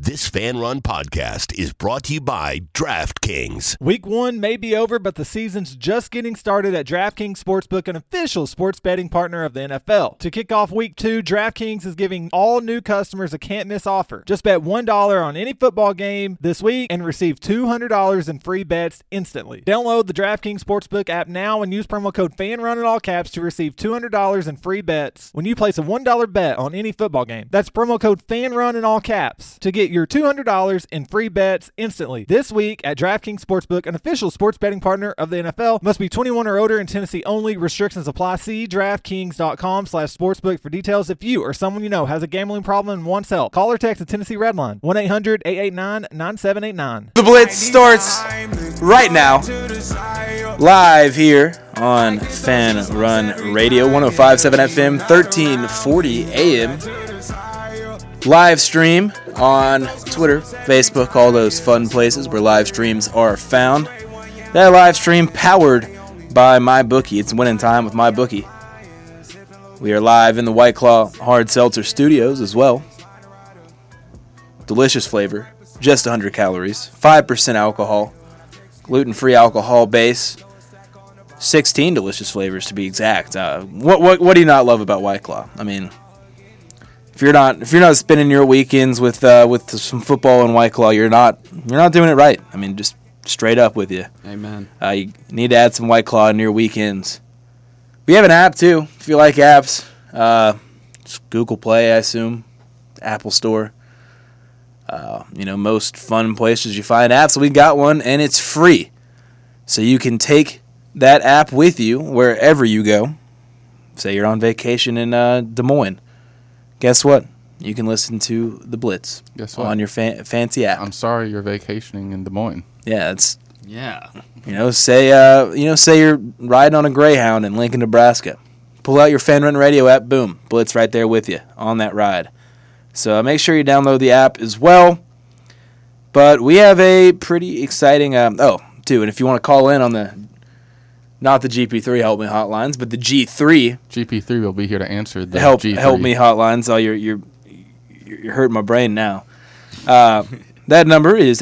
This Fan Run podcast is brought to you by DraftKings. Week 1 may be over, but the season's just getting started at DraftKings Sportsbook, an official sports betting partner of the NFL. To kick off Week 2, DraftKings is giving all new customers a can't-miss offer. Just bet $1 on any football game this week and receive $200 in free bets instantly. Download the DraftKings Sportsbook app now and use promo code FANRUN in all caps to receive $200 in free bets when you place a $1 bet on any football game. That's promo code FANRUN in all caps to get your $200 in free bets instantly. This week at DraftKings Sportsbook, an official sports betting partner of the NFL. Must be 21 or older in Tennessee only. Restrictions apply. See DraftKings.com/sportsbook for details. If you or someone you know has a gambling problem and wants help, call or text the Tennessee Red Line, 1-800-889-9789. The Blitz starts right now, live here on Fan Run Radio, 105.7 FM, 1340 AM. Live stream on Twitter, Facebook, all those fun places where live streams are found. That live stream powered by MyBookie. It's winning time with MyBookie. We are live in the White Claw Hard Seltzer Studios as well. Delicious flavor, just 100 calories, 5% alcohol, gluten-free alcohol base, 16 delicious flavors to be exact. What do you not love about White Claw? I mean, if you're not spending your weekends with some football and White Claw, you're not doing it right. I mean, just straight up with you. Amen. You need to add some White Claw into your weekends. We have an app too. If you like apps, it's Google Play, I assume, Apple Store. Most fun places you find apps. We got one, and it's free, so you can take that app with you wherever you go. Say you're on vacation in Des Moines. Guess what? You can listen to the Blitz. Guess what? On your fancy app. I'm sorry you're vacationing in Des Moines. Yeah, say you're riding on a Greyhound in Lincoln, Nebraska. Pull out your Fan Run Radio app. Boom, Blitz right there with you on that ride. So make sure you download the app as well. But we have a pretty exciting and if you want to call in on not the GP3 Help Me hotlines, but the G3. GP3 will be here to answer the Help G3. Me hotlines. Oh, you're hurting my brain now. That number is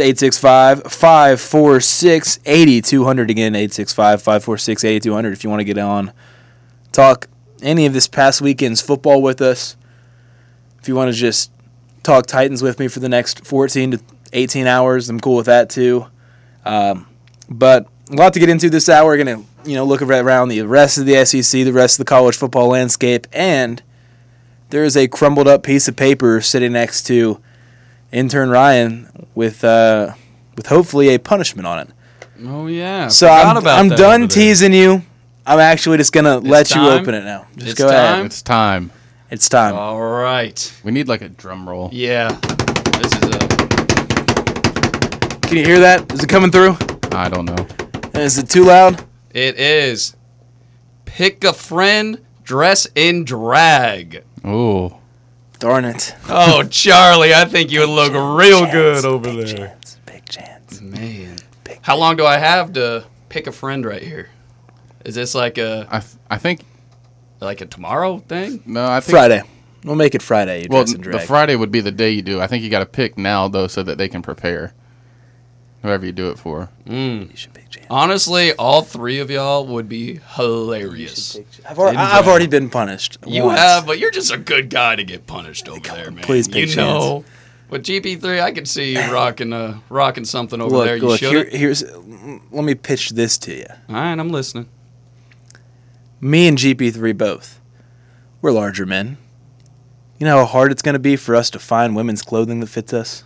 865-546-8200. Again, 865-546-8200 if you want to get on, talk any of this past weekend's football with us. If you want to just talk Titans with me for the next 14 to 18 hours, I'm cool with that too. But a lot to get into this hour. We're going to look around the rest of the SEC, the rest of the college football landscape, and there is a crumbled up piece of paper sitting next to intern Ryan with hopefully a punishment on it. Oh yeah. So I'm done teasing you. I'm actually just gonna let you open it now. Just go ahead. It's time. It's time. All right. We need like a drum roll. Yeah. This is Can you hear that? Is it coming through? I don't know. Is it too loud? It is. Pick a friend, dress in drag. Oh. Darn it. Oh, Charlie, I think you would look real good over there. Big chance. Man. How long do I have to pick a friend right here? Is this like I think like a tomorrow thing? no, I think Friday. We'll make it Friday. You dress in the drag. Friday would be the day you do. I think you got to pick now though so that they can prepare. Whoever you do it for. Honestly, all three of y'all would be hilarious. I've already been punished. You once. have, but you're just a good guy to get punished over there, man. Please, big chance. With GP3, I could see you rocking something over there. You should. Let me pitch this to you. All right, I'm listening. Me and GP3 both. We're larger men. You know how hard it's going to be for us to find women's clothing that fits us?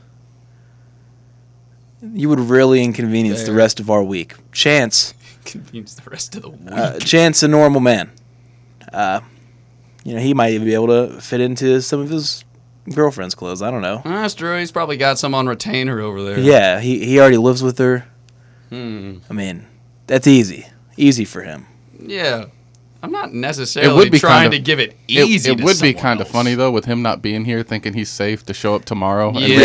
You would really inconvenience the rest of our week. Chance. Inconvenience the rest of the week. Chance, a normal man. He might even be able to fit into some of his girlfriend's clothes. I don't know. That's true. He's probably got some on retainer over there. Yeah, he already lives with her. I mean, that's easy. Easy for him. Yeah. I'm not necessarily trying to give it easy. It would be kind of funny though with him not being here, thinking he's safe to show up tomorrow. And realizing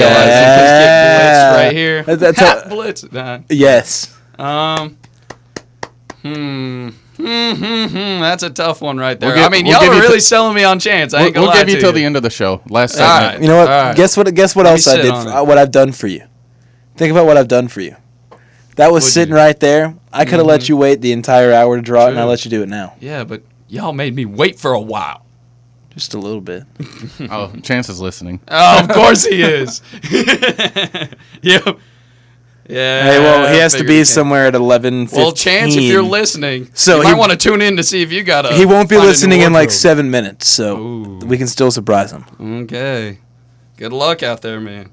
realize get blitzed right here. That's blitz. Nah. Yes. That's a tough one right there. We'll y'all give are you really selling me on Chance. I ain't gonna We'll lie give you to till the end of the show. Last All segment. right. You know what? All right. Guess what Let else me I sit did? on it. What I've done for you. Think about what I've done for you. That was What'd sitting you- right there. I could have let you wait the entire hour to draw it, and I True. let you do it now. Yeah, but y'all made me wait for a while. Just a little bit. Oh, Chance is listening. Oh, of course he is. Yep. Yeah. Hey, well, he I has to figured be he can. somewhere at 11:15. Well, Chance, if you're listening, So you he- might want to tune in to see if you got a. He won't be find a new listening in like wardrobe. 7 minutes, so Ooh. we can still surprise him. Okay. Good luck out there, man.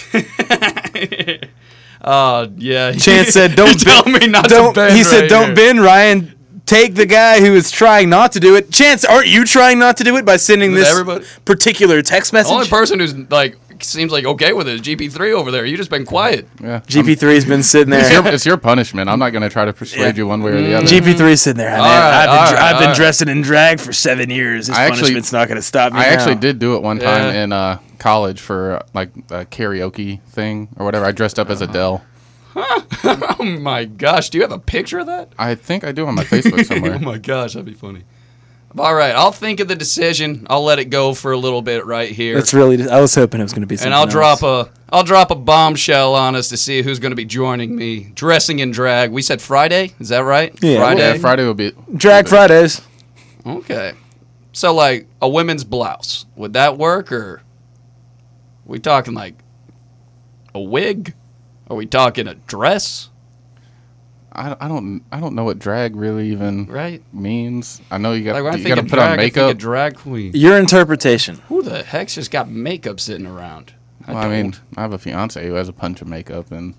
Yeah. Chance said, "Don't tell me not don't." to bend. He said, right "Don't here." bend, Ryan. Take the guy who is trying not to do it." Chance, aren't you trying not to do it by sending With this everybody? particular text The message? only person who's like seems like okay with it is GP3 over there. You just been quiet. Yeah. GP3's been sitting there. It's your punishment. I'm not going to try to persuade you one way or the other. GP3's sitting there. Man, right, I've been all right. dressing in drag for 7 years. This I actually- punishment's not going to stop me I now. actually did do it one time Yeah. in college for like a karaoke thing or whatever. I dressed up as Adele. Oh my gosh, do you have a picture of that? I think I do on my Facebook Oh somewhere. my gosh, that'd be funny. All right, I'll think of the decision. I'll let it go for a little bit right here. That's really. I was hoping it was going to be something And else. I'll drop a bombshell on us to see who's going to be joining me dressing in drag. We said Friday, is that right? Yeah, Friday. Yeah, Friday will be Drag Fridays. Okay. So like a women's blouse, would that work, or we talking like a wig? Are we talking a dress? I don't know what drag really even Right. means. I know you got Like when I you think got to of put drag, on I think makeup. of drag queen. Your interpretation. Who the heck's just got makeup sitting around? I mean, I have a fiance who has a bunch of makeup, and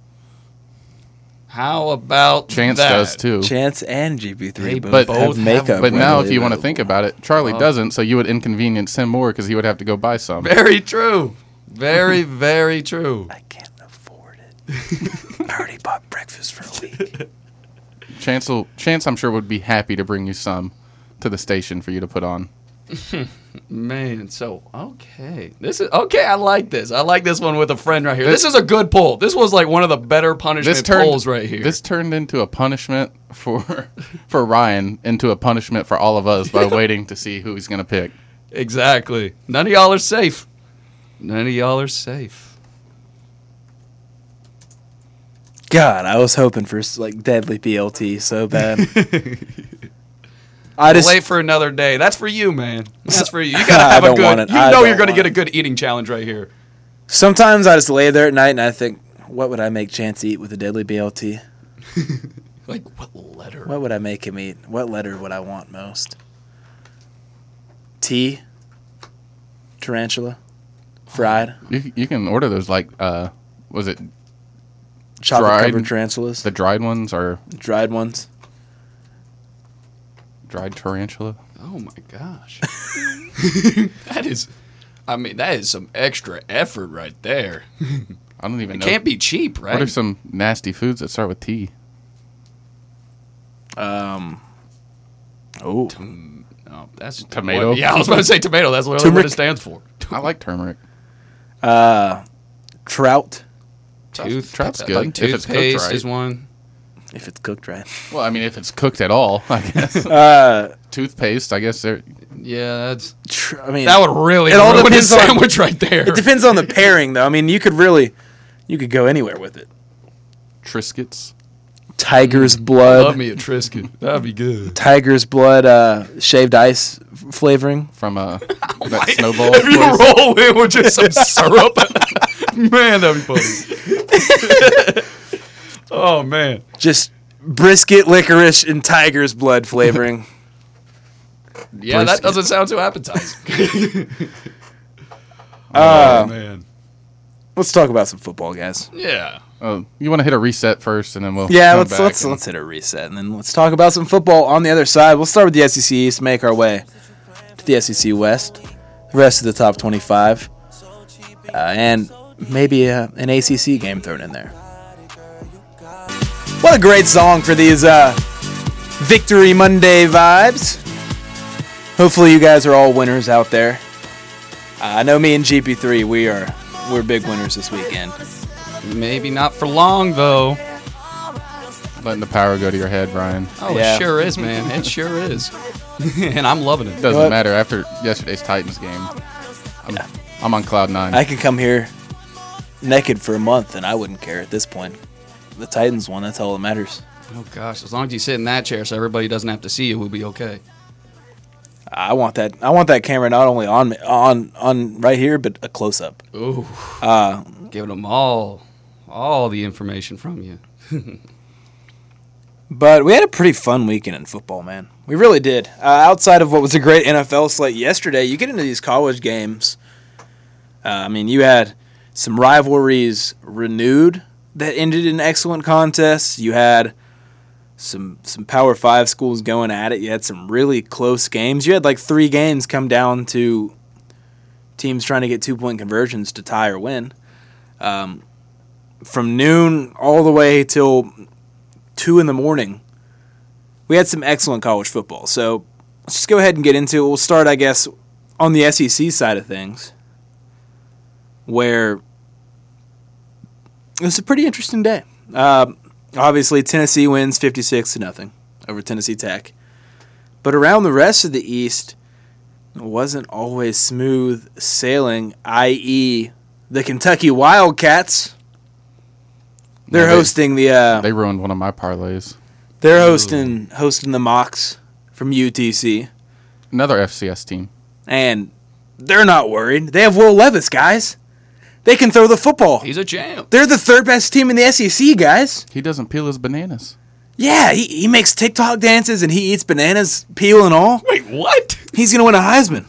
How about Chance that? does too. Chance and GP3 They both both have have makeup. But now, if readily you want to available. think about it, Charlie doesn't, so you would inconvenience him more because he would have to go buy some. Very true. Very, very true. I can't afford it. I already bought breakfast for a week. Chance, I'm sure, would be happy to bring you some to the station for you to put on. Man, so okay. This is okay, I like this. I like this one with a friend right here. This is a good pull. This was like one of the better punishment pulls right here. This turned into a punishment for Ryan, into a punishment for all of us by waiting to see who he's going to pick. Exactly. None of y'all are safe. None of y'all are safe. God, I was hoping for like deadly BLT so bad. I We'll just wait for another day. That's for you, man. That's for you. You gotta I have a don't want good. it. You I know don't you're gonna want get a it. good eating challenge right here. sometimes I just lay there at night and I think, what would I make Chance eat with a deadly BLT? Like what letter? What would I make him eat? What letter would I want most? T. Tarantula. Fried. You can order those like was it Chocolate Dried. covered tarantulas. the dried ones or Dried ones. dried tarantula? Oh my gosh. That is. I mean, that is some extra effort right there. I don't even It know. can't be cheap, right? What are some nasty foods that start with T? Oh. No, that's Tomato? what- yeah, I was about to say tomato. That's literally what Turmeric? it stands for. I like turmeric. Trout. Trout's like good if it's cooked toothpaste right. is one. If it's cooked right. Well, I mean, if it's cooked at all, I guess. Toothpaste, I guess. Yeah, that's I mean, that would really It all ruin depends his on- sandwich right there. it depends on the pairing, though. I mean, you could go anywhere with it. Triscuits. Tiger's Love blood. me a Triscuit. That'd be good. Tiger's blood, shaved ice flavoring. From that snowball If you place. roll in with just some syrup, man, that'd be funny. Oh man, Just brisket, licorice, and tiger's blood flavoring. yeah, that Brisket. doesn't sound too appetizing. Oh man, Let's talk about some football, guys. yeah. You want to hit a reset first, and then we'll Yeah, come back let's and- hit a reset, and then let's talk about some football on the other side. We'll start with the SEC East, make our way to the SEC West, the rest of the top 25, and maybe an ACC game thrown in there. What a great song for these Victory Monday vibes. Hopefully you guys are all winners out there. I know me and GP3, we're big winners this weekend. Maybe not for long though. Letting the power go to your head, Brian. Oh, Yeah. it sure is, man. It sure is. And I'm loving it. Doesn't What? matter. After yesterday's Titans game, I'm on cloud 9. I could come here naked for a month and I wouldn't care at this point. The Titans won. That's all that matters. Oh, gosh. As long as you sit in that chair so everybody doesn't have to see you, we'll be okay. I want that camera not only on me, on right here, but a close up. Ooh. Giving them all the information from you. But we had a pretty fun weekend in football, man. We really did. Outside of what was a great NFL slate yesterday, you get into these college games. You had some rivalries renewed that ended in excellent contests. You had some Power 5 schools going at it. You had some really close games. You had like 3 games come down to teams trying to get 2-point conversions to tie or win. From noon all the way till 2 in the morning, we had some excellent college football. So let's just go ahead and get into it. We'll start, I guess, on the SEC side of things, where it was a pretty interesting day. Obviously, Tennessee wins 56-0 over Tennessee Tech. But around the rest of the East, it wasn't always smooth sailing, i.e., the Kentucky Wildcats. They're hosting the. They ruined one of my parlays. They're hosting the Mocs from UTC, Another FCS team. and they're not worried. They have Will Levis, guys. They can throw the football. He's a champ. They're the 3rd best team in the SEC, guys. He doesn't peel his bananas. Yeah, he makes TikTok dances and he eats bananas, peel and all. Wait, what? He's going to win a Heisman.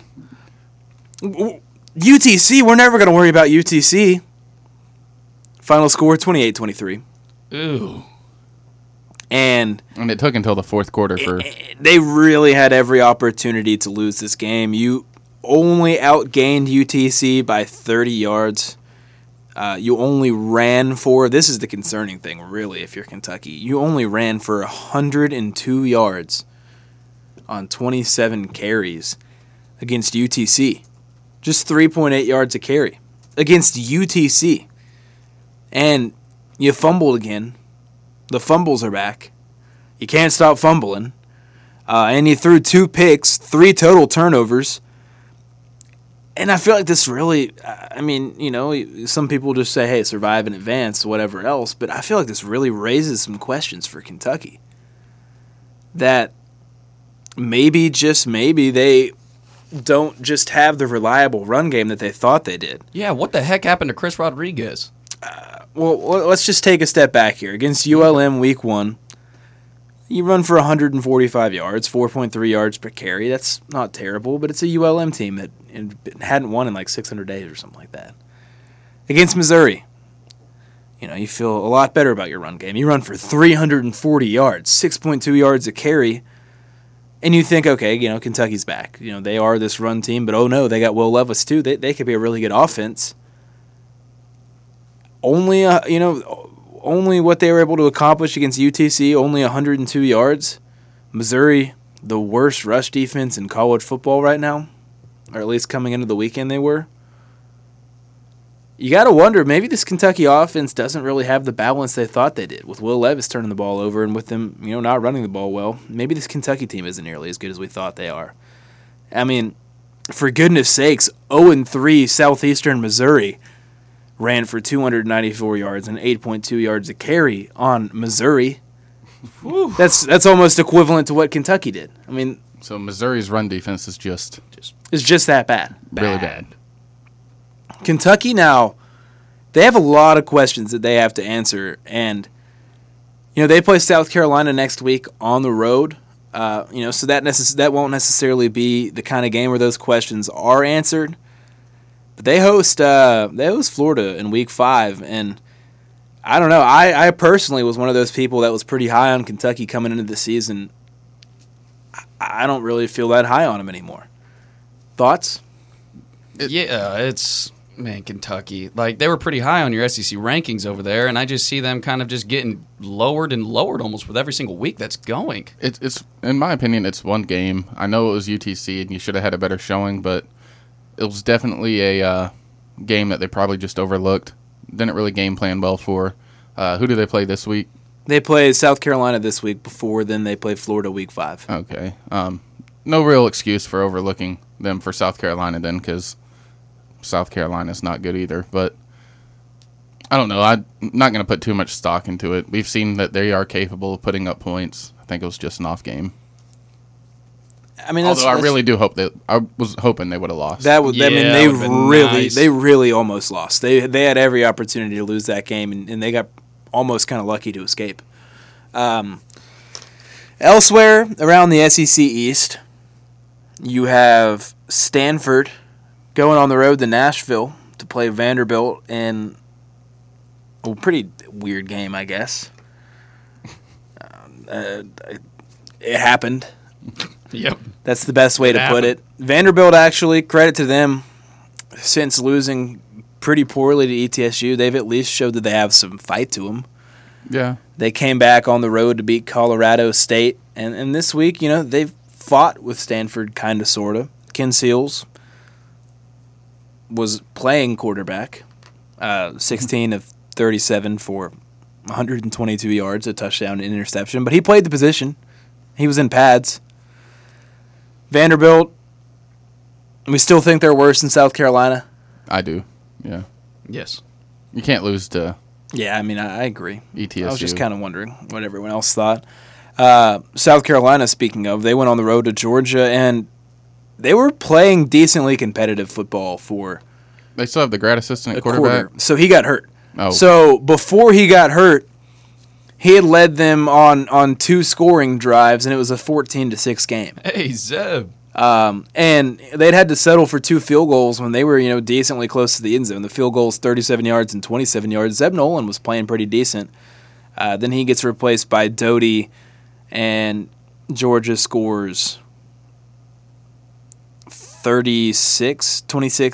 UTC, we're never going to worry about UTC. Final score 28-23. Ooh. And And it took until the fourth quarter for they really had every opportunity to lose this game. You only outgained UTC by 30 yards. You only ran for, this is the concerning thing, really, if you're Kentucky. You only ran for 102 yards on 27 carries against UTC. Just 3.8 yards a carry against UTC. And you fumbled again. The fumbles are back. You can't stop fumbling. And you threw 2 picks, 3 total turnovers. And I feel like this really, some people just say, hey, survive and advance, whatever else. But I feel like this really raises some questions for Kentucky. That maybe, just maybe, they don't just have the reliable run game that they thought they did. Yeah, what the heck happened to Chris Rodriguez? Well, let's just take a step back here. Against ULM week 1, you run for 145 yards, 4.3 yards per carry. That's not terrible, but it's a ULM team that hadn't won in like 600 days or something like that. Against Missouri, you feel a lot better about your run game. You run for 340 yards, 6.2 yards a carry, and you think, okay, Kentucky's back. They are this run team, but oh no, they got Will Levis too. They could be a really good offense. Only what they were able to accomplish against UTC, only 102 yards. Missouri, the worst rush defense in college football right now, or at least coming into the weekend they were. You got to wonder, maybe this Kentucky offense doesn't really have the balance they thought they did, with Will Levis turning the ball over and with them, not running the ball well. Maybe this Kentucky team isn't nearly as good as we thought they are. I mean, for goodness sakes, 0-3 Southeastern Missouri ran for 294 yards and 8.2 yards a carry on Missouri. That's almost equivalent to what Kentucky did. I mean, so Missouri's run defense is just it's just that bad. really bad. Kentucky now, they have a lot of questions that they have to answer, and they play South Carolina next week on the road. So that won't necessarily be the kind of game where those questions are answered. But they host Florida in week 5, and I don't know. I personally was one of those people that was pretty high on Kentucky coming into the season. I don't really feel that high on them anymore. Thoughts? Kentucky. Like, they were pretty high on your SEC rankings over there, and I just see them kind of just getting lowered and lowered almost with every single week that's going. It's in my opinion, it's one game. I know it was UTC, and you should have had a better showing, but it was definitely a game that they probably just overlooked. Didn't really game plan well for. Who do they play this week? They play South Carolina this week before then they play Florida week 5. Okay. No real excuse for overlooking them for South Carolina then, because South Carolina's not good either. But I don't know. I'm not going to put too much stock into it. We've seen that they are capable of putting up points. I think it was just an off game. I mean, Although I really do hope that I was hoping they would have lost. That would. Yeah, I mean, that would've been nice. they really almost lost. They had every opportunity to lose that game, and they got almost kind of lucky to escape. Elsewhere around the SEC East, you have Stanford going on the road to Nashville to play Vanderbilt in a pretty weird game, I guess. It happened. Yep. That's the best way to put it. Vanderbilt, actually, credit to them, since losing pretty poorly to ETSU, they've at least showed that they have some fight to them. Yeah. They came back on the road to beat Colorado State, and this week, they've fought with Stanford, kind of, sort of. Ken Seals was playing quarterback, 16 of 37 for 122 yards, a touchdown, and interception, but he played the position. He was in pads. Vanderbilt, we still think they're worse than South Carolina. I do. Yeah. Yes. You can't lose to Yeah, I mean, I agree. ETSU. I was just kind of wondering what everyone else thought. South Carolina, speaking of, they went on the road to Georgia, and they were playing decently competitive football for They still have the grad assistant a at quarterback. quarter. So he got hurt. Oh. So before he got hurt, he had led them on 2 scoring drives, and it was a 14-6 game. Hey, Zeb. And they'd had to settle for 2 field goals when they were, decently close to the end zone. The field goals, 37 yards and 27 yards. Zeb Nolan was playing pretty decent. Then he gets replaced by Doty, and Georgia scores 36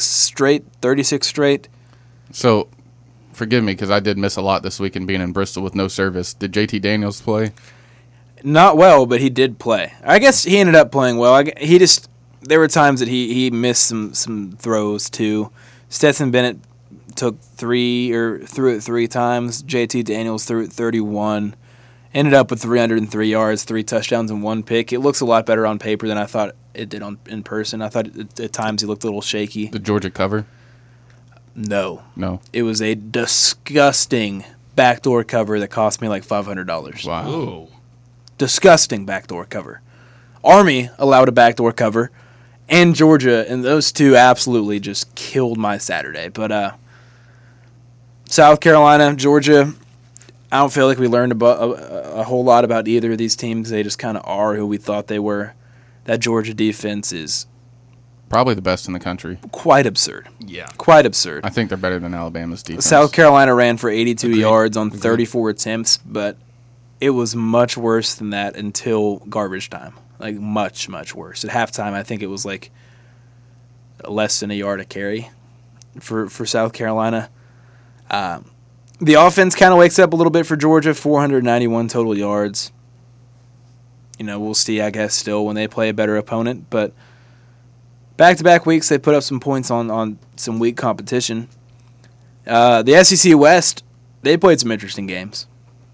straight. So, forgive me because I did miss a lot this week and being in Bristol with no service. Did JT Daniels play? Not well, but he did play. I guess he ended up playing well. There were times that he missed some throws too. Stetson Bennett threw it 3 times. JT Daniels threw it 31. Ended up with 303 yards, 3 touchdowns, and 1 pick. It looks a lot better on paper than I thought it did in person. I thought at times he looked a little shaky. Did Georgia cover? No. It was a disgusting backdoor cover that cost me like $500. Wow. Ooh. Disgusting backdoor cover. Army allowed a backdoor cover, and Georgia, and those 2 absolutely just killed my Saturday. But South Carolina, Georgia, I don't feel like we learned a whole lot about either of these teams. They just kind of are who we thought they were. That Georgia defense is Probably the best in the country. quite absurd. Yeah. Quite absurd. I think they're better than Alabama's defense. South Carolina ran for 82 Agreed. yards on 34 attempts, but it was much worse than that until garbage time. Like, much, much worse. At halftime, I think it was like less than a yard a carry for South Carolina. The offense kind of wakes up a little bit for Georgia, 491 total yards. We'll see, I guess, still when they play a better opponent. But back-to-back weeks, they put up some points on some weak competition. The SEC West, they played some interesting games.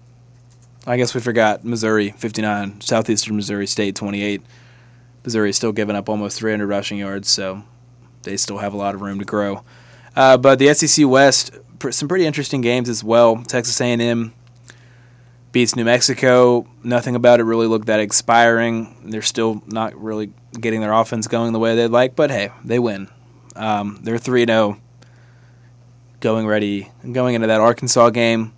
I guess we forgot Missouri, 59, Southeastern Missouri State, 28. Missouri is still giving up almost 300 rushing yards, so they still have a lot of room to grow. But the SEC West, some pretty interesting games as well. Texas A&M beats New Mexico. Nothing about it really looked that expiring. They're still not really getting their offense going the way they'd like, but hey, they win. They're 3-0 going into that Arkansas game.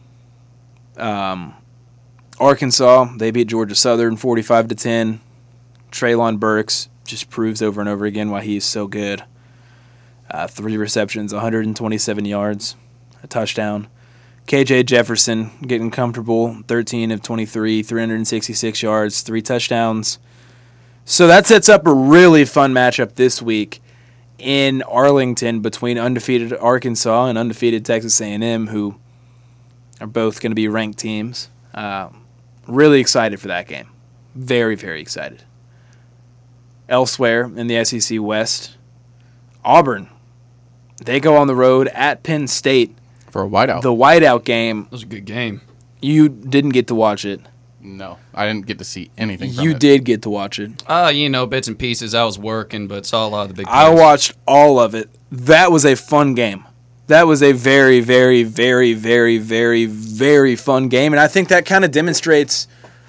Arkansas, they beat Georgia Southern 45-10. Treylon Burks just proves over and over again why he's so good. 3 receptions, 127 yards, a touchdown. KJ Jefferson getting comfortable, 13 of 23, 366 yards, 3 touchdowns. So that sets up a really fun matchup this week in Arlington between undefeated Arkansas and undefeated Texas A&M, who are both going to be ranked teams. Really excited for that game. Very, very excited. Elsewhere in the SEC West, Auburn. They go on the road at Penn State. For a whiteout. The whiteout game. That was a good game. You didn't get to watch it. No, I didn't get to see anything from You it. did get to watch it. Bits and pieces. I was working, but saw a lot of the big plays. I watched all of it. That was a fun game. That was a very, very, very, very, very, very fun game. And I think that kind of demonstrates,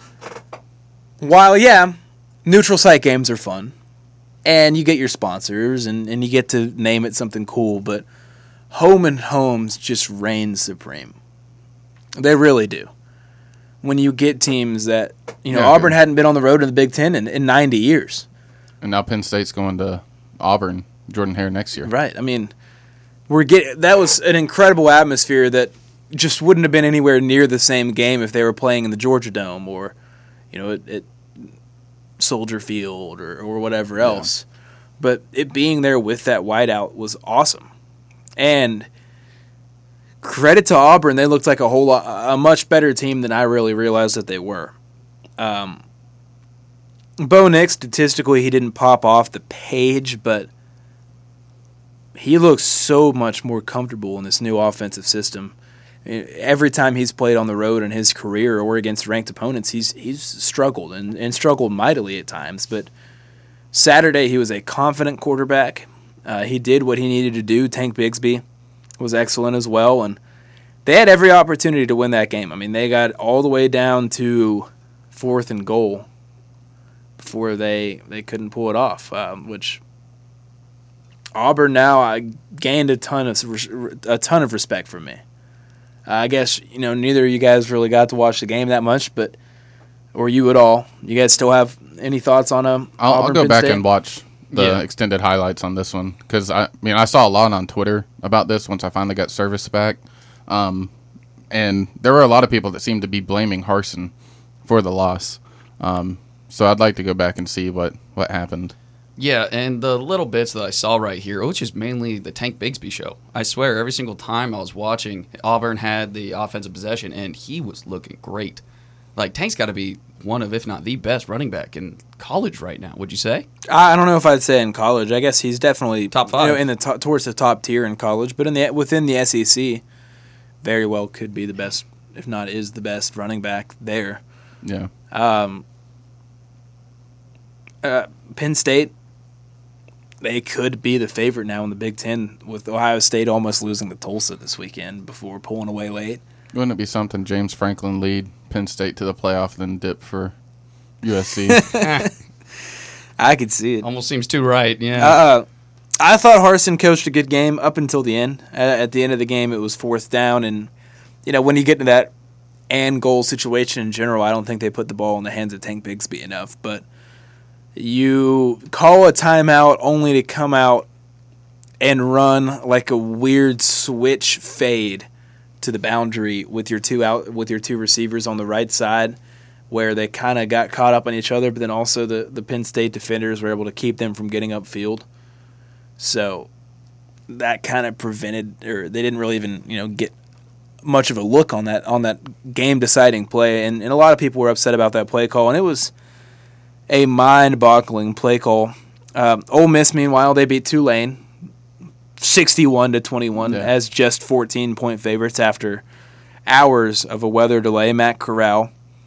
while, neutral site games are fun, and you get your sponsors, and you get to name it something cool, but home and homes just reign supreme. They really do. When you get teams that, Auburn hadn't been on the road in the Big Ten in 90 years. And now Penn State's going to Auburn, Jordan Hare next year. Right. I mean, that was an incredible atmosphere that just wouldn't have been anywhere near the same game if they were playing in the Georgia Dome or, at Soldier Field or whatever else. But it being there with that whiteout was awesome. And credit to Auburn, they looked like a much better team than I really realized that they were. Bo Nix, statistically, he didn't pop off the page, but he looks so much more comfortable in this new offensive system. Every time he's played on the road in his career or against ranked opponents, he's struggled and struggled mightily at times. But Saturday, he was a confident quarterback. He did what he needed to do. Tank Bigsby was excellent as well, and they had every opportunity to win that game. I mean, they got all the way down to 4th and goal before they couldn't pull it off, which Auburn now gained a ton of respect from me. I guess neither of you guys really got to watch the game that much, or you at all. You guys still have any thoughts on I'll go Penn back State? and watch the extended highlights on this one because I saw a lot on Twitter about this once I finally got service back, and there were a lot of people that seemed to be blaming Harsin for the loss. So I'd like to go back and see what happened. Yeah, and the little bits that I saw right here, which is mainly the Tank Bigsby show. I swear, every single time I was watching, Auburn had the offensive possession, and he was looking great. Like, Tank's got to be one of, if not the best running back in college right now, would you say? I don't know if I'd say in college. I guess he's definitely top 5 in the towards the top tier in college, but within the SEC, very well could be the best, if not is the best running back there. Yeah. Penn State, they could be the favorite now in the Big Ten with Ohio State almost losing to Tulsa this weekend before pulling away late. Wouldn't it be something James Franklin lead Penn State to the playoff, then dip for USC? I could see it. Almost seems too right, yeah. I thought Harsin coached a good game up until the end. At the end of the game, it was 4th down, and when you get into that and goal situation in general, I don't think they put the ball in the hands of Tank Bigsby enough. But you call a timeout only to come out and run like a weird switch fade to the boundary with your two receivers on the right side, where they kind of got caught up on each other, but then also the Penn State defenders were able to keep them from getting upfield. So that kind of prevented, or they didn't really even get much of a look on that game deciding play, and a lot of people were upset about that play call, and it was a mind-boggling play call. Ole Miss, meanwhile, they beat Tulane 61-21 as just 14-point favorites after hours of a weather delay. Matt Corral,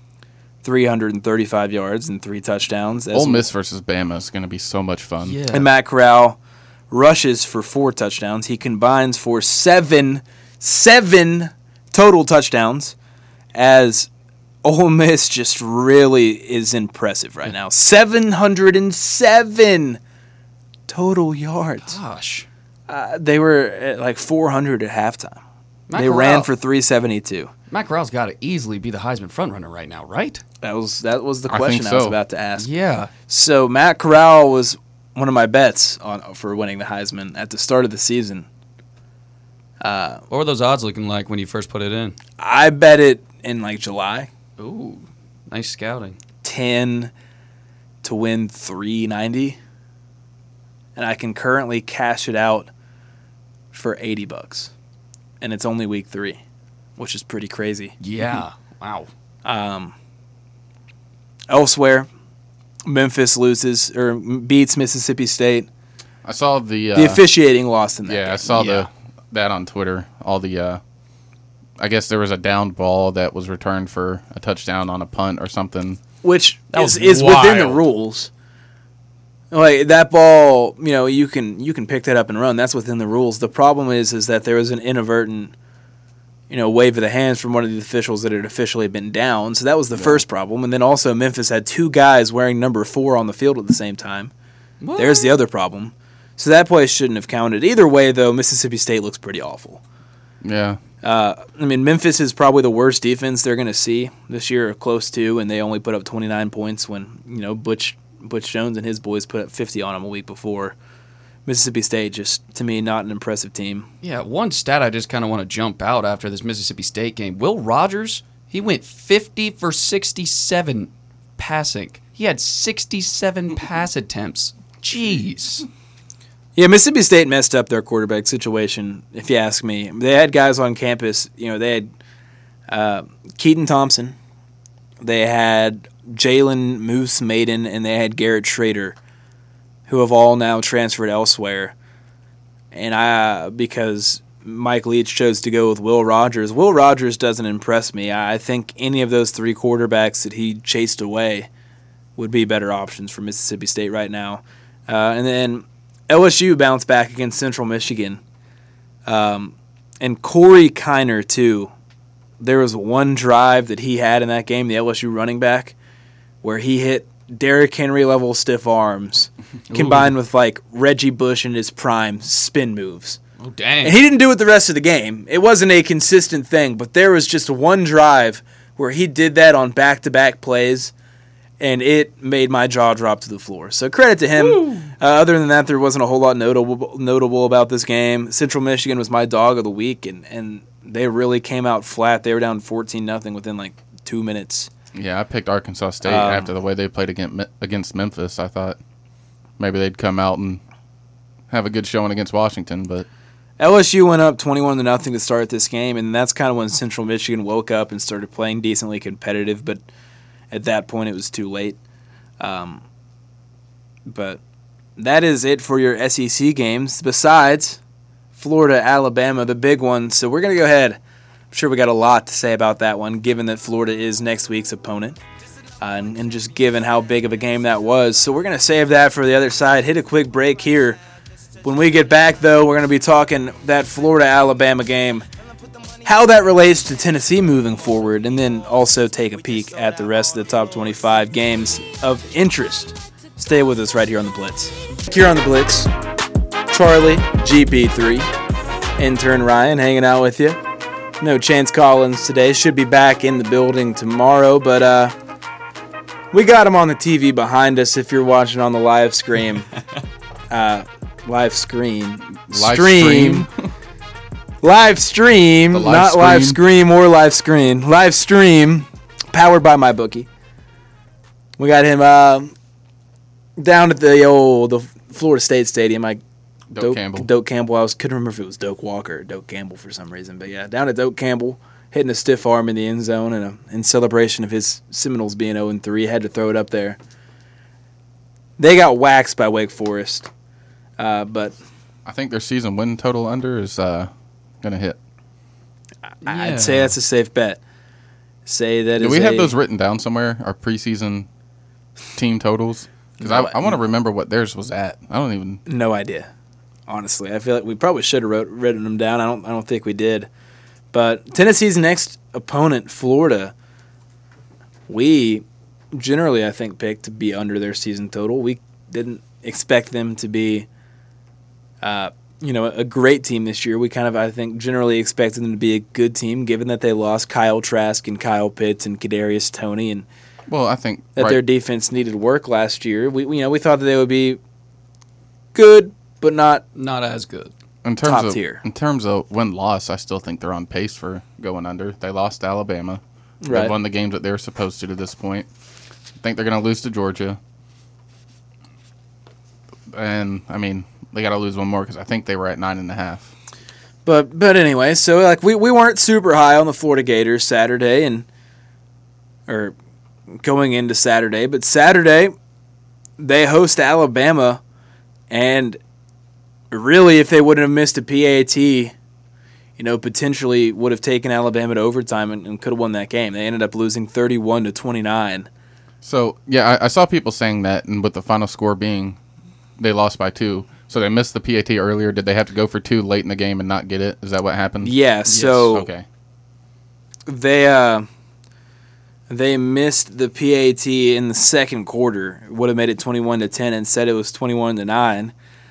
335 yards and 3 touchdowns. Ole Miss versus Bama is going to be so much fun. Yeah. And Matt Corral rushes for 4 touchdowns. He combines for seven total touchdowns, as Ole Miss just really is impressive right now. 707 total yards. Gosh. They were at like 400 at halftime. Matt They Corral- ran for 372. Matt Corral's got to easily be the Heisman frontrunner right now, right? That was the I question think I was so. about to ask. Yeah. So Matt Corral was one of my bets for winning the Heisman at the start of the season. What were those odds looking like when you first put it in? I bet it in like July. Ooh, nice scouting. 10 to win 390, and I can currently cash it out for $80, and it's only week 3, which is pretty crazy. Yeah. Wow. Elsewhere, Memphis beats Mississippi State. I saw the The officiating lost in that game. I saw that on Twitter. All the I guess there was a downed ball that was returned for a touchdown on a punt or something. Which was is within the wild. rules. Like that ball, you can pick that up and run. That's within the rules. The problem is that there was an inadvertent, wave of the hands from one of the officials that had officially been down. So that was the first problem. And then also Memphis had 2 guys wearing number 4 on the field at the same time. What? There's the other problem. So that play shouldn't have counted. Either way, though, Mississippi State looks pretty awful. Yeah. Memphis is probably the worst defense they're going to see this year, or close to, and they only put up 29 points when, Butch Jones and his boys put up 50 on them a week before. Mississippi State, just, to me, not an impressive team. Yeah, one stat I just kind of want to jump out after this Mississippi State game. Will Rogers, he went 50 for 67 passing. He had 67 pass attempts. Jeez. Yeah, Mississippi State messed up their quarterback situation, if you ask me. They had guys on campus. They had Keaton Thompson. They had Jalen Moose Maiden, and they had Garrett Schrader, who have all now transferred elsewhere. And because Mike Leach chose to go with Will Rogers. Will Rogers doesn't impress me. I think any of those 3 quarterbacks that he chased away would be better options for Mississippi State right now. And then LSU bounced back against Central Michigan. And Corey Kiner, too. There was one drive that he had in that game, the LSU running back, where he hit Derrick Henry-level stiff arms, combined with, Reggie Bush in his prime spin moves. Oh, dang. And he didn't do it the rest of the game. It wasn't a consistent thing, but there was just one drive where he did that on back-to-back plays, and it made my jaw drop to the floor. So credit to him. Other than that, there wasn't a whole lot notable about this game. Central Michigan was my dog of the week, and they really came out flat. They were down 14-0 within 2 minutes. Yeah, I picked Arkansas State after the way they played against Memphis. I thought maybe they'd come out and have a good showing against Washington, but LSU went up 21-0 to start this game, and that's kind of when Central Michigan woke up and started playing decently competitive, but at that point it was too late. But that is it for your SEC games, besides Florida, Alabama, the big one. So we're going to go ahead. I'm sure we got a lot to say about that one, given that Florida is next week's opponent, and just given how big of a game that was. So we're going to save that for the other side. Hit a quick break here. When we get back, though, we're going to be talking that Florida-Alabama game, how that relates to Tennessee moving forward, and then also take a peek at the rest of the top 25 games of interest. Stay with us right here on The Blitz. Here on The Blitz, Charlie, GP3, intern Ryan hanging out with you. No Chance Collins today. Should be back in the building tomorrow, but we got him on the TV behind us if you're watching on the live stream. Live stream, not live scream or live screen. Live stream, powered by MyBookie. We got him down at the Florida State Stadium. Doak Campbell. Doak Campbell. Couldn't remember if it was Doak Walker or Doak Campbell for some reason, but yeah, down at Doak Campbell, hitting a stiff arm in the end zone, and in celebration of his Seminoles being 0-3, had to throw it up there. They got waxed by Wake Forest. But I think their season win total under is going to hit. I'd say that's a safe bet. Do we have those written down somewhere, our preseason team totals? Because I want to remember what theirs was at. I don't even... No idea, honestly. I feel like we probably should have written them down. I don't think we did. But Tennessee's next opponent, Florida, we generally, I think, picked to be under their season total. We didn't expect them to be... a great team this year. We kind of, I think, generally expected them to be a good team, given that they lost Kyle Trask and Kyle Pitts and Kadarius Toney, and I think that their defense needed work last year. We thought that they would be good, but not as good. Top tier. In terms of win-loss, I still think they're on pace for going under. They lost to Alabama. Right. They won the games that they were supposed to this point. I think they're going to lose to Georgia. And, they got to lose one more because I think they were at 9.5. But anyway, so we weren't super high on the Florida Gators Saturday or going into Saturday, but Saturday they host Alabama, and really if they wouldn't have missed a PAT, potentially would have taken Alabama to overtime and could have won that game. They ended up losing 31-29. So, yeah, I saw people saying that, and with the final score being they lost by 2. So they missed the PAT earlier. Did they have to go for 2 late in the game and not get it? Is that what happened? Yeah, so okay. They missed the PAT in the second quarter. It would have made it 21-10. Instead, it was 21-9.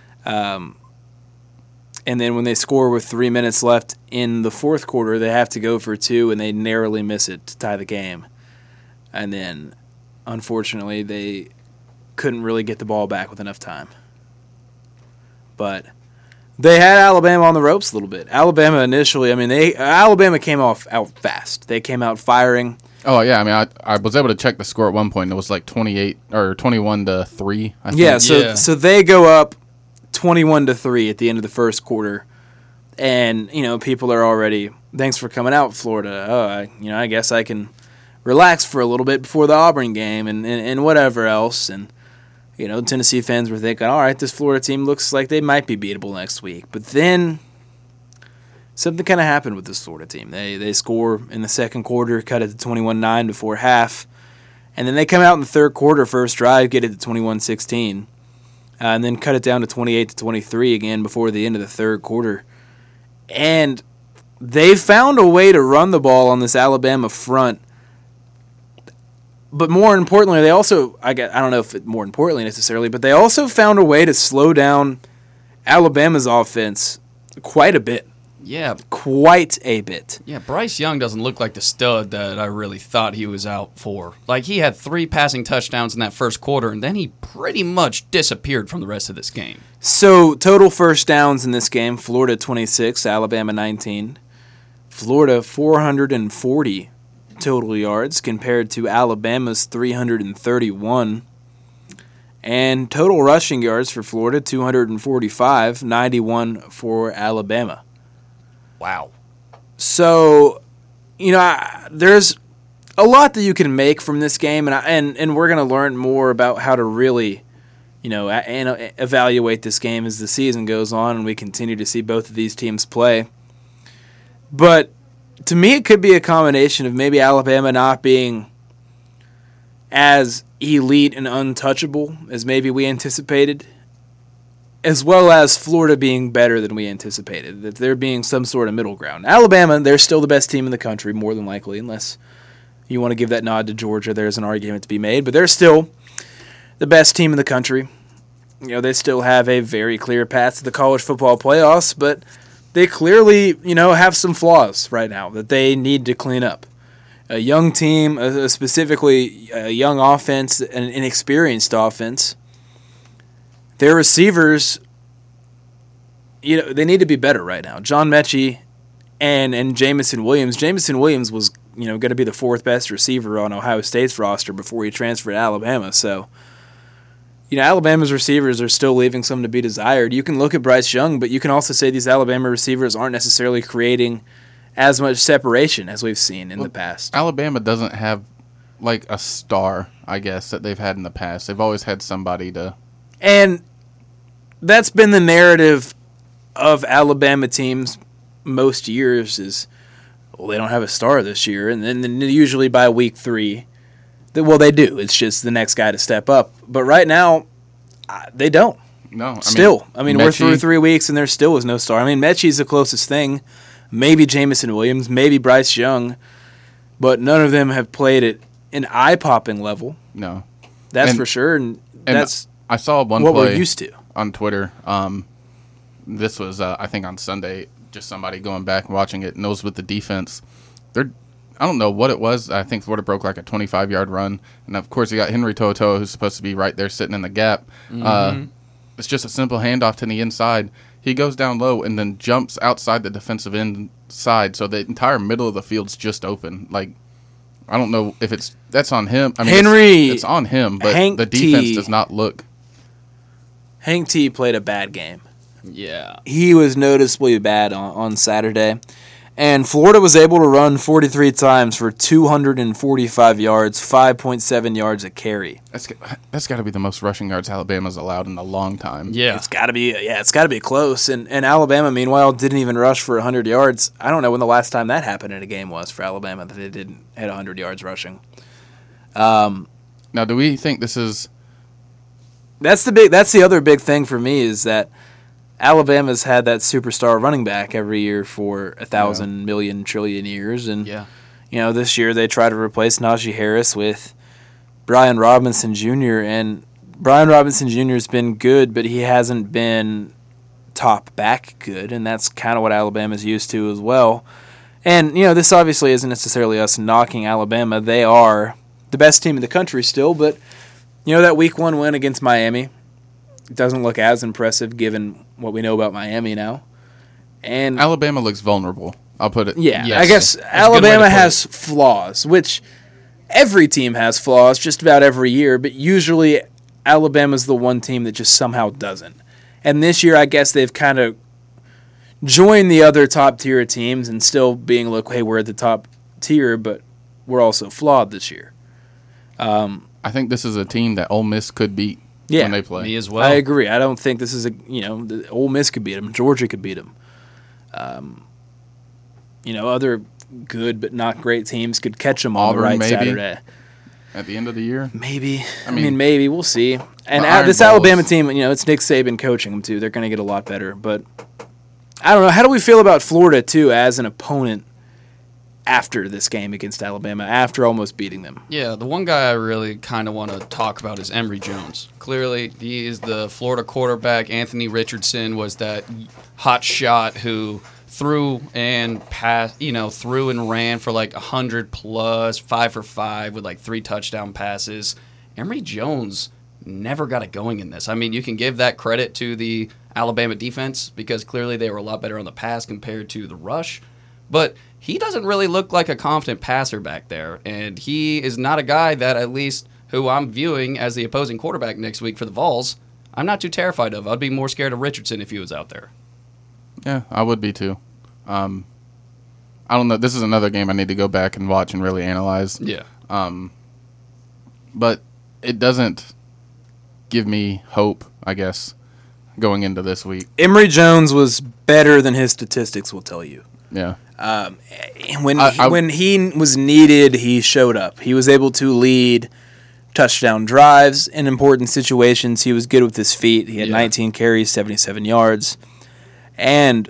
And then when they score with 3 minutes left in the fourth quarter, they have to go for 2, and they narrowly miss it to tie the game. And then, unfortunately, they couldn't really get the ball back with enough time. But they had Alabama on the ropes a little bit. Alabama initially, Alabama came out fast. They came out firing. Oh, yeah. I mean, I was able to check the score at one point. It was like 28 or 21-3, I think. Yeah, so they go up 21-3 at the end of the first quarter. And, people are already, thanks for coming out, Florida. Oh, I guess I can relax for a little bit before the Auburn game and whatever else. And, Tennessee fans were thinking, all right, this Florida team looks like they might be beatable next week. But then something kind of happened with this Florida team. They score in the second quarter, cut it to 21-9 before half. And then they come out in the third quarter, first drive, get it to 21-16. And then cut it down to 28-23 again before the end of the third quarter. And they found a way to run the ball on this Alabama front. But more importantly, they also, I don't know if it more importantly necessarily, but they also found a way to slow down Alabama's offense quite a bit. Yeah. Quite a bit. Yeah, Bryce Young doesn't look like the stud that I really thought he was out for. Like, he had 3 passing touchdowns in that first quarter, and then he pretty much disappeared from the rest of this game. So, total first downs in this game, Florida 26, Alabama 19. Florida 440 total yards compared to Alabama's 331. And total rushing yards for Florida, 245, 91 for Alabama. Wow. So, there's a lot that you can make from this game, and we're going to learn more about how to really, evaluate this game as the season goes on and we continue to see both of these teams play. But to me, it could be a combination of maybe Alabama not being as elite and untouchable as maybe we anticipated, as well as Florida being better than we anticipated, that there being some sort of middle ground. Alabama, they're still the best team in the country, more than likely, unless you want to give that nod to Georgia. There's an argument to be made, but they're still the best team in the country. They still have a very clear path to the college football playoffs, but they clearly, have some flaws right now that they need to clean up. A young team, specifically a young offense, an inexperienced offense. Their receivers, they need to be better right now. John Mechie and Jamison Williams. Jamison Williams was, going to be the 4th best receiver on Ohio State's roster before he transferred to Alabama. So, Alabama's receivers are still leaving some to be desired. You can look at Bryce Young, but you can also say these Alabama receivers aren't necessarily creating as much separation as we've seen in the past. Alabama doesn't have, like, a star, I guess, that they've had in the past. They've always had somebody to... And that's been the narrative of Alabama teams most years is, well, they don't have a star this year. And then usually by week 3, they do. It's just the next guy to step up. But right now, they don't. No. We're through 3 weeks and there still is no star. Mechie's the closest thing. Maybe Jamison Williams, maybe Bryce Young. But none of them have played at an eye-popping level. No. That's for sure. And that's... I saw one what play we're used to on Twitter. This was, I think, on Sunday. Just somebody going back and watching it, and it was with the defense. I don't know what it was. I think Florida broke like a 25-yard run, and of course you got Henry To'oTo'o, who's supposed to be right there sitting in the gap. Mm-hmm. It's just a simple handoff to the inside. He goes down low and then jumps outside the defensive end side, so the entire middle of the field's just open. Like, I don't know if that's on him. Henry, it's on him, but Hank the defense T. does not look. Hank T played a bad game. Yeah. He was noticeably bad on Saturday. And Florida was able to run 43 times for 245 yards, 5.7 yards a carry. That's got to be the most rushing yards Alabama's allowed in a long time. Yeah. It's got to be close. And Alabama, meanwhile, didn't even rush for 100 yards. I don't know when the last time that happened in a game was for Alabama, that they didn't hit 100 yards rushing. Now, do we think this is... That's the other big thing for me is that Alabama's had that superstar running back every year for 1,000 million trillion years, and this year they try to replace Najee Harris with Brian Robinson Jr. And Brian Robinson Jr. has been good, but he hasn't been top back good, and that's kind of what Alabama's used to as well. And this obviously isn't necessarily us knocking Alabama; they are the best team in the country still, but that Week 1 win against Miami. It doesn't look as impressive given what we know about Miami now. And Alabama looks vulnerable. I'll put it. Yeah, yes. I guess Alabama has flaws, which every team has flaws just about every year, but usually Alabama's the one team that just somehow doesn't. And this year, I guess they've kind of joined the other top tier teams and still being, look, hey, we're at the top tier, but we're also flawed this year. I think this is a team that Ole Miss could beat when they play. Me as well. I agree. I don't think this is Ole Miss could beat them. Georgia could beat them. Other good but not great teams could catch them on Auburn, the right maybe, Saturday. At the end of the year? Maybe. I mean, maybe. We'll see. And this Iron Alabama Balls. team, it's Nick Saban coaching them, too. They're going to get a lot better. But I don't know. How do we feel about Florida, too, as an opponent after this game against Alabama, after almost beating them? Yeah, the one guy I really kind of want to talk about is Emory Jones. Clearly, he is the Florida quarterback. Anthony Richardson was that hot shot who threw and ran for like 100 plus, 5 for 5 with like 3 touchdown passes. Emory Jones never got it going in this. I mean, you can give that credit to the Alabama defense because clearly they were a lot better on the pass compared to the rush. But he doesn't really look like a confident passer back there, and he is not a guy that, at least who I'm viewing as the opposing quarterback next week for the Vols, I'm not too terrified of. I'd be more scared of Richardson if he was out there. Yeah, I would be too. I don't know. This is another game I need to go back and watch and really analyze. Yeah. But it doesn't give me hope, I guess, going into this week. Emory Jones was better than his statistics will tell you. Yeah. When he was needed, he showed up. He was able to lead touchdown drives in important situations. He was good with his feet. He had 19 carries, 77 yards. And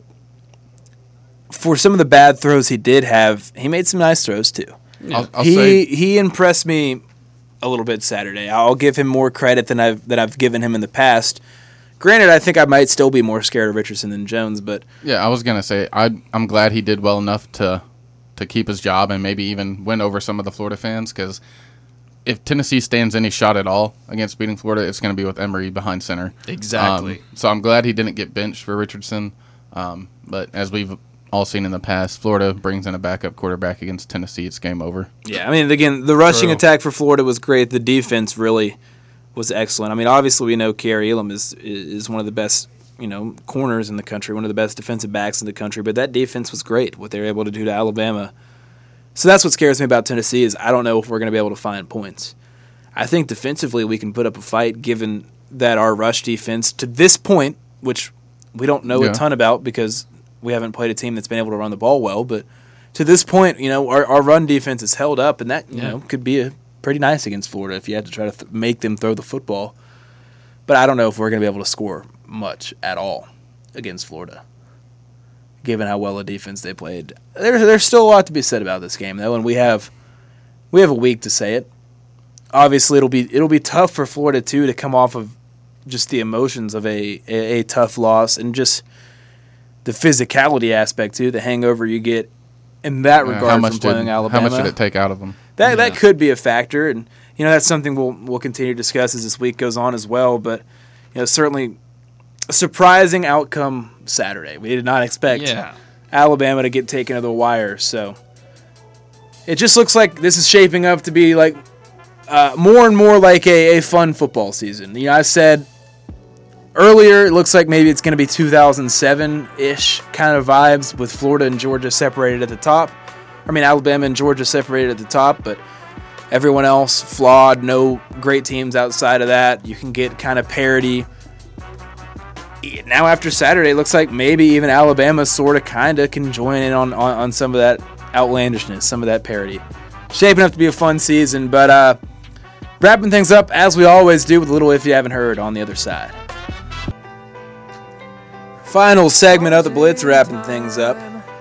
for some of the bad throws he did have, he made some nice throws too. Yeah. He impressed me a little bit Saturday. I'll give him more credit than I've given him in the past. Granted, I think I might still be more scared of Richardson than Jones, but yeah, I was gonna say I'm glad he did well enough to keep his job and maybe even win over some of the Florida fans, because if Tennessee stands any shot at all against beating Florida, it's going to be with Emory behind center. Exactly. So I'm glad he didn't get benched for Richardson. But as we've all seen in the past, Florida brings in a backup quarterback against Tennessee. It's game over. Yeah, I mean, again, the rushing attack for Florida was great. The defense really was excellent. I mean, obviously we know Kari Elam is one of the best, corners in the country, one of the best defensive backs in the country, but that defense was great, what they were able to do to Alabama. So that's what scares me about Tennessee is I don't know if we're going to be able to find points. I think defensively we can put up a fight given that our rush defense to this point, which we don't know a ton about because we haven't played a team that's been able to run the ball well, but to this point, our run defense is held up, and that could be pretty nice against Florida if you had to try to make them throw the football. But I don't know if we're going to be able to score much at all against Florida, given how well a defense they played. There's still a lot to be said about this game, though, and we have a week to say it. Obviously, it'll be tough for Florida too to come off of just the emotions of a tough loss and just the physicality aspect too, the hangover you get in that regard from playing Alabama. How much did it take out of them? That could be a factor, and that's something we'll continue to discuss as this week goes on as well. But certainly a surprising outcome Saturday. We did not expect Alabama to get taken to the wire, so it just looks like this is shaping up to be like more and more like a fun football season. I said Earlier, it looks like maybe it's going to be 2007-ish kind of vibes with Florida and Georgia separated at the top. I mean, Alabama and Georgia separated at the top, but everyone else flawed. No great teams outside of that. You can get kind of parity. Now after Saturday, it looks like maybe even Alabama sort of kind of can join in on some of that outlandishness, some of that parity. Shaping up to be a fun season, but wrapping things up as we always do with a little If You Haven't Heard on the other side. Final segment of the Blitz, wrapping things up.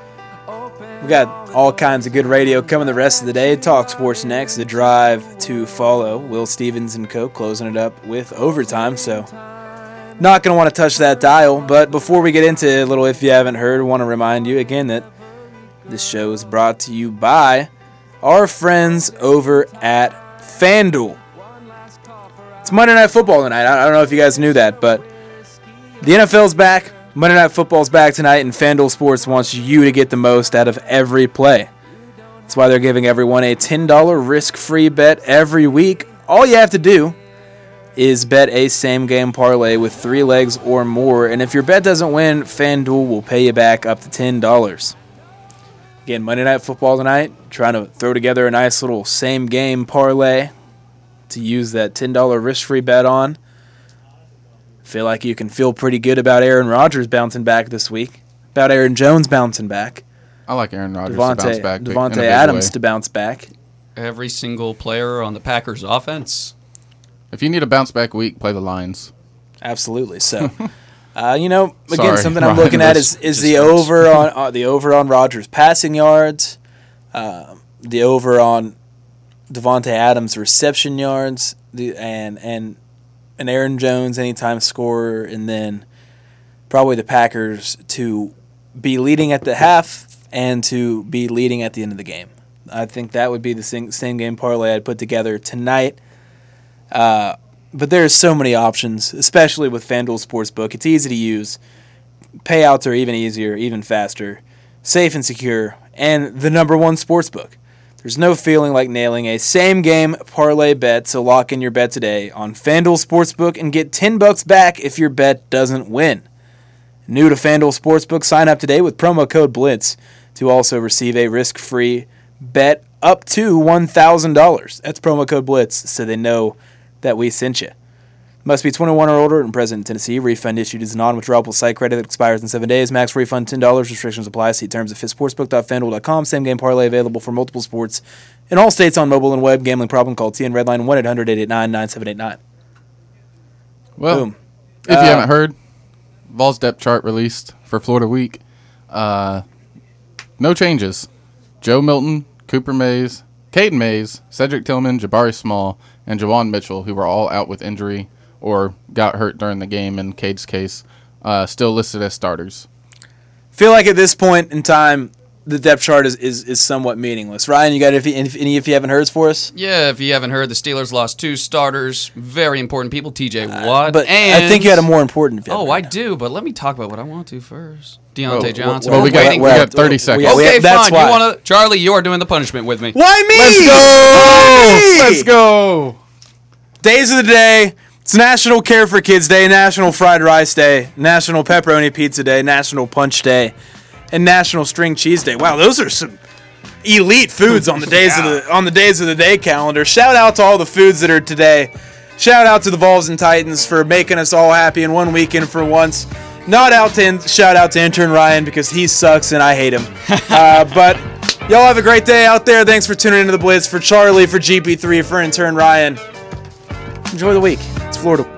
We got all kinds of good radio coming the rest of the day. Talk sports next. The Drive to follow. Will Stevens and Co. closing it up with overtime. So not going to want to touch that dial. But before we get into a little If You Haven't Heard, I want to remind you again that this show is brought to you by our friends over at FanDuel. It's Monday Night Football tonight. I don't know if you guys knew that, but the NFL's back. Monday Night Football's back tonight, and FanDuel Sports wants you to get the most out of every play. That's why they're giving everyone a $10 risk-free bet every week. All you have to do is bet a same-game parlay with 3 legs or more, and if your bet doesn't win, FanDuel will pay you back up to $10. Again, Monday Night Football tonight, trying to throw together a nice little same-game parlay to use that $10 risk-free bet on. Feel like you can feel pretty good about Aaron Rodgers bouncing back this week, about Aaron Jones bouncing back. I like Aaron Rodgers to bounce back. Devontae Adams to bounce back. Every single player on the Packers offense. If you need a bounce back week, play the Lions. Absolutely. So, again, Sorry, something I'm looking at is the over on Rodgers passing yards, the over on Devontae Adams reception yards, and Aaron Jones anytime scorer, and then probably the Packers to be leading at the half and to be leading at the end of the game. I think that would be the same game parlay I'd put together tonight. But there's so many options, especially with FanDuel Sportsbook. It's easy to use. Payouts are even easier, even faster, safe and secure, and the #1 sportsbook. There's no feeling like nailing a same-game parlay bet, so lock in your bet today on FanDuel Sportsbook and get $10 back if your bet doesn't win. New to FanDuel Sportsbook, sign up today with promo code BLITZ to also receive a risk-free bet up to $1,000. That's promo code BLITZ, so they know that we sent you. Must be 21 or older and present in Tennessee. Refund issued as a non-withdrawable site credit that expires in 7 days. Max refund $10. Restrictions apply. See terms at fitsportsbook.fanduel.com. Same game parlay available for multiple sports in all states on mobile and web. Gambling problem? Call TN Redline 1-800-889-9789. Well, Boom. If you haven't heard, Vols depth chart released for Florida week. No changes. Joe Milton, Cooper Mays, Caden Mays, Cedric Tillman, Jabari Small, and Jawan Mitchell, who were all out with injury or got hurt during the game in Cade's case, still listed as starters. Feel like at this point in time, the depth chart is somewhat meaningless. Ryan, you got any if you haven't heard for us? Yeah, if you haven't heard, the Steelers lost 2 starters. Very important people, TJ Watt. But and I think you had a more important. If you haven't I heard. do, but let me talk about what I want to first. Deontay Johnson. Well, we got 30 seconds. Okay, that's fine. why. You want to, Charlie? You are doing the punishment with me. Why me? Let's go! Let's go! Days of the day. It's National Care for Kids Day, National Fried Rice Day, National Pepperoni Pizza Day, National Punch Day, and National String Cheese Day. Wow, those are some elite foods on the days of the day calendar. Shout out to all the foods that are today. Shout out to the Vols and Titans for making us all happy in one weekend for once. Shout out to intern Ryan because he sucks and I hate him. But y'all have a great day out there. Thanks for tuning into the Blitz. For Charlie, for GP3, for intern Ryan. Enjoy the week. It's Florida.